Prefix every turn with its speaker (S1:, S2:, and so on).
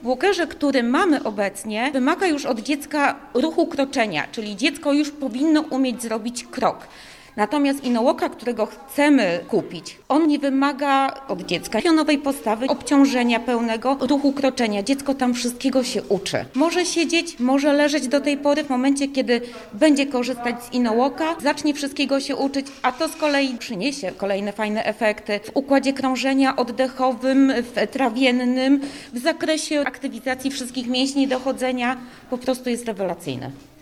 S1: W walkerze, który mamy obecnie, wymaga już od dziecka ruchu kroczenia, czyli dziecko już powinno umieć zrobić krok. Natomiast InnoWalka, którego chcemy kupić, on nie wymaga od dziecka pionowej postawy, obciążenia pełnego, ruchu kroczenia. Dziecko tam wszystkiego się uczy. Może siedzieć, może leżeć do tej pory. W momencie, kiedy będzie korzystać z InnoWalka, zacznie wszystkiego się uczyć, a to z kolei przyniesie kolejne fajne efekty w układzie krążenia oddechowym, w trawiennym, w zakresie aktywizacji wszystkich mięśni dochodzenia. Po prostu jest rewelacyjne.